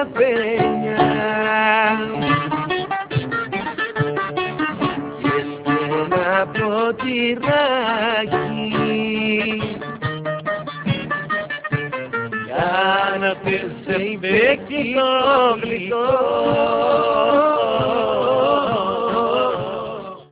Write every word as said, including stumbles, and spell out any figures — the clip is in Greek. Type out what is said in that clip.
peña y estela ποτηράκι για να πες σε παίξει το γλυκό